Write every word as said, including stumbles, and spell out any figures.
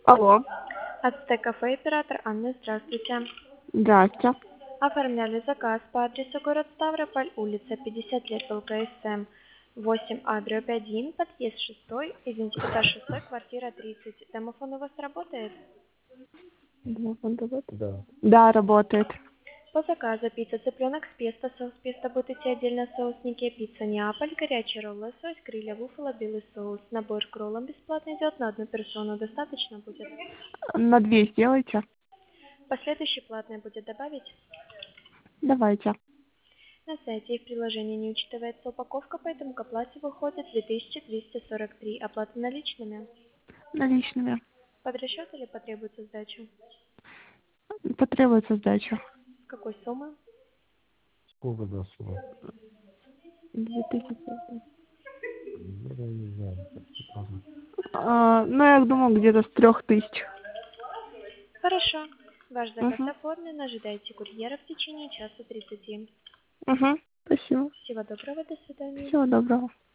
Алло. Ацтек-кафе, оператор Анна, здравствуйте. Здрасте. Оформляли заказ по адресу город Ставрополь, улица пятьдесят лет ЛКСМ, восемь А, дробь один, подъезд шестой, извините, этаж шестой, квартира тридцать. Домофон у вас работает? Домофон работает? Да. Да, работает. По заказу пицца цыпленок с песто, соус песто будет идти отдельно соусники, пицца Неаполь, горячий ролл, лосось, гриля, буфало, белый соус. Набор к роллам бесплатно идет на одну персону, достаточно будет. На две сделайте. Последующий платный будет добавить? Давайте. На сайте и в приложении не учитывается упаковка, поэтому к оплате выходит две тысячи триста сорок три. Оплата наличными. Наличными. Под расчет или потребуется сдача? Потребуется сдача. Какой суммы? Сколько до суммы? Две тысячи. Я не знаю, как сказать. А, ну, я думаю, где-то с трех тысяч. Хорошо. Ваш заказ Угу. оформлен. Ожидайте курьера в течение часа тридцати. Угу. Спасибо. Всего доброго. До свидания. Всего доброго.